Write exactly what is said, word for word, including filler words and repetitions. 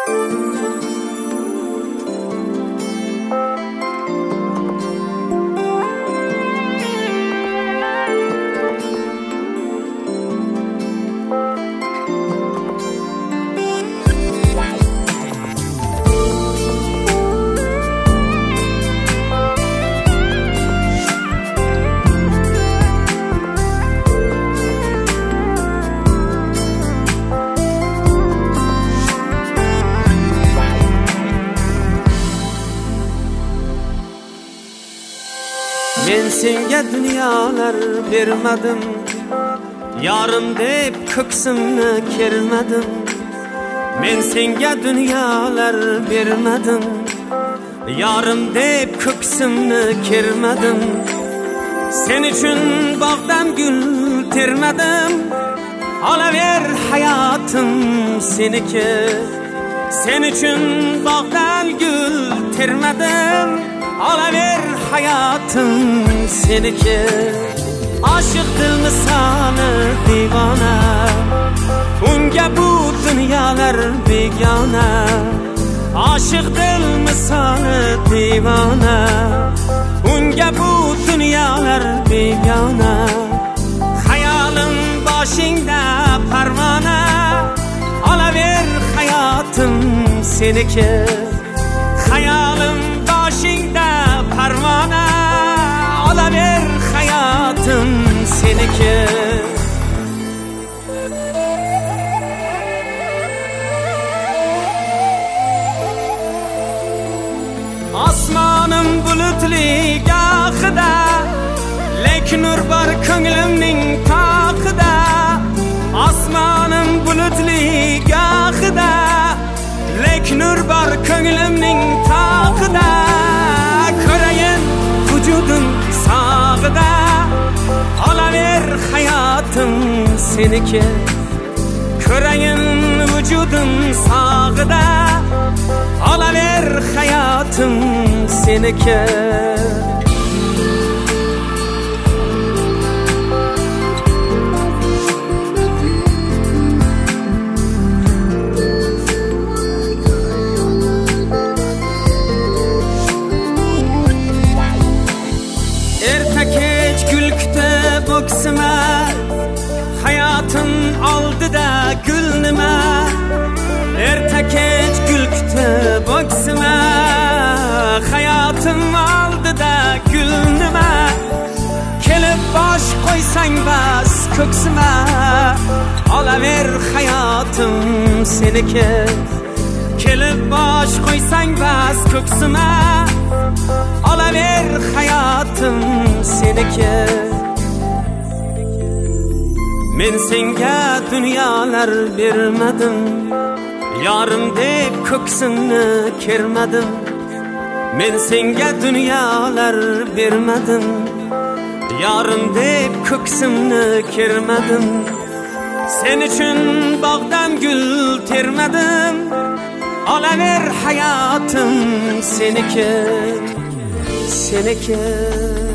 Men senga dunyolar bermadim, yarim deb ko'ksimni kermadim. Men senga dunyolar bermadim, yarim deb ko'ksimni kermadim. Sen uchun bog'dan gul termadim, olaver hayotim seniki. Sen uchun bog'dan gul termadim, olaver hayotim seniki. Aşık dil misali divona, unga bu dunyolar begona. Aşık dil misali divona, unga bu dunyolar begona. Hayolim boshingda parvona, olaver hayotim seniki. Hayolim boshingda parvona, olaver hayotim seniki. Osmonim bulutli gohida, lekin nur bor ko'nglimning tog'ida. Osmonim bulutli gohida, lekin nur bor ko'nglimning tog'ida. Ko'rayin vujudim sog'ida, olaver hayotim seniki. Ko'rayin vujudim sog'ida, olaver hayotim seniki. Boksima, hayotim oldida gul nima. Erta kech gul kutib boksima, hayotim oldida gul nima. Kelib bosh qo'ysang bas ko'ksima, olaver hayotim seniki. Kelib bosh qo'ysang bas ko'ksima, olaver hayotim seniki. Men senga dunyolar bermadim, yarim deb ko'ksimni kermadim. Men senga dunyolar bermadim, yarim deb ko'ksimni kermadim. Sen uchun bog'dan gul termadim, olaver hayotim seniki, seniki.